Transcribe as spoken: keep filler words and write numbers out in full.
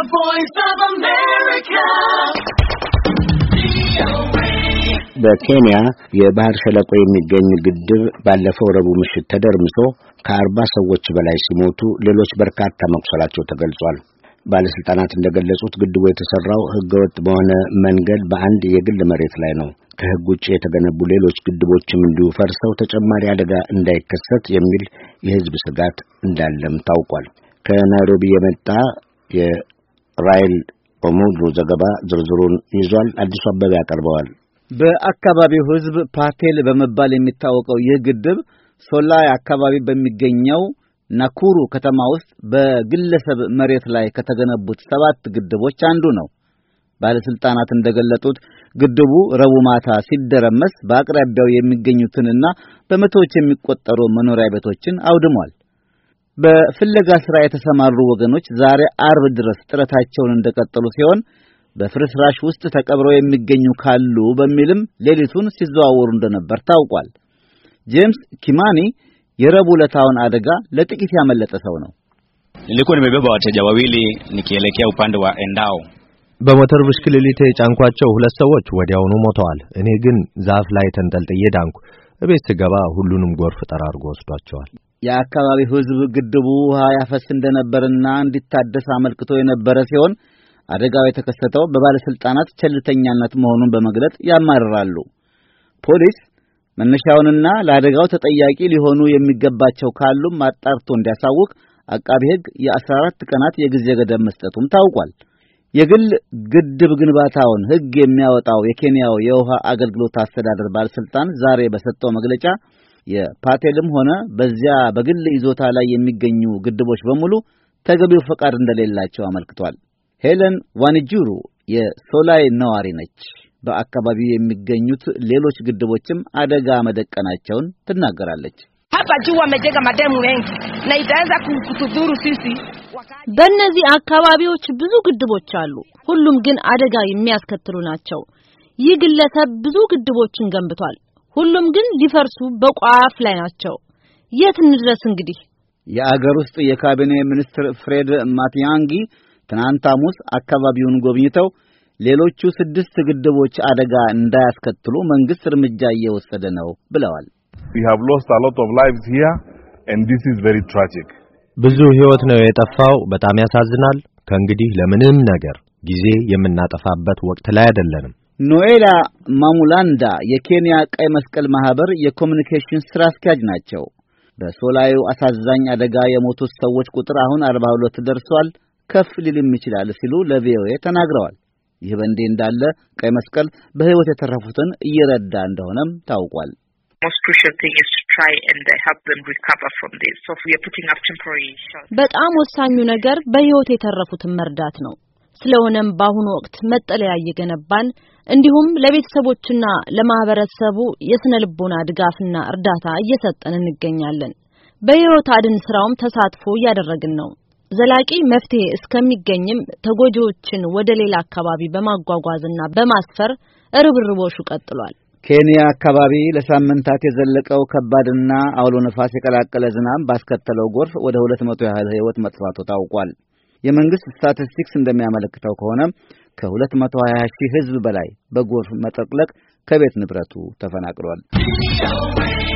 The Voice of America. በኬንያ የባህር ሸለቆ የሚገኝ ግድብ ባለፈው ረቡዕ ምሽት ተደርምሶ ከአርባ ሰዎች በላይ ሲሞቱ ሌሎች በርካታ መቁሰላቸው ተገልጿል። ባለስልጣናት እንደገለጹት ግድቡ የተሰራው ህገወጥ በሆነ መንገድ በአንድ የግል መሬት ላይ ነው። ከህግ ውጭ የተገነቡ ሌሎች ግድቦችም እንዲሁ ፈርሰው ተጨማሪ አደጋ እንዳይከሰት የሚል የህዝብ ስጋት እንዳለም ታውቋል። ከናይሮቢ የመጣ የራይል ኦሞዶ ዘገባ ዝርዝሩን ይዟል። አዲሱ አበበ ያቀርበዋል። በአካባቢው ህዝብ ፓቴል በመባል የሚታወቀው ይህ ግድብ ሶላይ አካባቢ በሚገኘው ናኩሩ ከተማ ውስጥ በግለሰብ መሬት ላይ ከተገነቡት ሰባት ግድቦች አንዱ ነው። ባለስልጣናት እንደገለጹት ግድቡ ረቡዕ ማታ ሲደረመስ በአቅራቢያው የሚገኙትንና በመቶዎች የሚቆጠሩ መኖሪያ ቤቶችን አውድሟል። በፍለጋ ስራ የተሰማሩ ወገኖች ዛሬ አርብ ድረስ ጥረታቸውን እንደቀጠሉ ሲሆን በፍርስራሽ ውስጥ ተቀብረው የሚገኙ ካሉ በሚልም ሌሊቱን ሲዘዋወሩ እንደነበር ታውቋል። ጄምስ ኪማኒ የረቡዕ ዕለታውን አደጋ ለጥቂት ያመለጠ ሰው ነው። nilikuwa nimebeba wateja wawili nikielekea upande wa Endao. በሞተር ብስክሌት የጫንኳቸው ሁለት ሰዎች ወዲያውኑ ሞተዋል። እኔ ግን ዛፍ ላይ ተንጠልጥዬ ዳንኩ። እቤት ስገባ ሁሉንም ጎርፍ ጠራርጎ ወስዷቸዋል። የአካባቢው ህዝብ ግድቡ ውሃ ያፈስ እንደነበርና እንዲታደስ አመልክቶ የነበረ ሲሆን አደጋው የተከሰተው በባለስልጣናት ቸልተኛነት መሆኑን በመግለጽ ያማርራሉ። ፖሊስ መነሻውንና ለአደጋው ተጠያቂ ሊሆኑ የሚገባቸው ካሉም አጣርቶ እንዲያሳውቅ አቃቤ ሕግ የአስራ አራት ቀናት የጊዜ ገደብ መስጠቱም ታውቋል። የግል ግድብ ግንባታውን ሕግ የሚያወጣው የኬንያው የውሃ አገልግሎት አስተዳደር ባለስልጣን ዛሬ በሰጠው መግለጫ የፓቴልም ሆነ በዚያ በግል ይዞታ ላይ የሚገኙ ግድቦች በሙሉ ተገቢው ፈቃድ እንደሌላቸው አመልክቷል። ሄለን ዋንጁሩ የሶላይ ነዋሪ ነች። በአካባቢው የሚገኙት ሌሎች ግድቦችም አደጋ መደቀናቸውን ትናገራለች። hapa juu wamejega mademu mengi na itaanza kutudhuru sisi. በእነዚህ አካባቢዎች ብዙ ግድቦች አሉ። ሁሉም ግን አደጋ የሚያስከትሉ ናቸው። ይህ ግለሰብ ብዙ ግድቦችን ገንብቷል። ሁሉም ግን ሊፈርሱ በቋፍ ላይ ናቸው። የት እንድረስ እንግዲህ? የአገር ውስጥ የካቢኔ ሚኒስትር ፍሬድ ማቲያንጊ ትናንት ሐሙስ አካባቢውን ጎብኝተው ሌሎቹ ስድስት ግድቦች አደጋ እንዳያስከትሉ መንግስት እርምጃ እየወሰደ ነው ብለዋል። We have lost a lot of lives here and this is very tragic. ብዙ ህይወት ነው የጠፋው። በጣም ያሳዝናል። ከእንግዲህ ለምንም ነገር ጊዜ የምናጠፋበት ወቅት ላይ አይደለንም። ኖኤላ ማሙላንዳ የኬንያ ቀይ መስቀል ማህበር የኮሙኒኬሽን ስራ አስኪያጅ ናቸው። በሶላዩ አሳዛኝ አደጋ የሞቱት ሰዎች ቁጥር አሁን አርባ ሁለት ደርሷል፣ ከፍ ሊልም ይችላል ሲሉ ለቪኦኤ ተናግረዋል። ይህ በእንዲህ እንዳለ ቀይ መስቀል በህይወት የተረፉትን እየረዳ እንደሆነም ታውቋል። most crucial thing is to try and help them recover from this. So we are putting up temporary shelters. በጣም ወሳኙ ነገር በህይወት የተረፉትን መርዳት ነው። ስለሆነም በአሁኑ ወቅት መጠለያ እየገነባን እንዲሁም ለቤተሰቦችና ለማህበረሰቡ የስነ ልቦና ድጋፍና እርዳታ እየሰጠን እንገኛለን። በህይወት አድን ስራውም ተሳትፎ እያደረግን ነው። ዘላቂ መፍትሄ እስከሚገኝም ተጎጂዎችን ወደ ሌላ አካባቢ በማጓጓዝና በማስፈር ርብርቦሹ ቀጥሏል። ኬንያ አካባቢ ለሳምንታት የዘለቀው ከባድና አውሎ ነፋስ የቀላቀለ ዝናብ ባስከተለው ጎርፍ ወደ ሁለት መቶ ያህል ህይወት መጥፋቱ ታውቋል። የመንግስት ስታቲስቲክስ እንደሚያመለክተው ከሆነ ከሁለት መቶ ሀያ ሺህ ህዝብ በላይ በጎርፍ መጥለቅለቅ ከቤት ንብረቱ ተፈናቅሏል።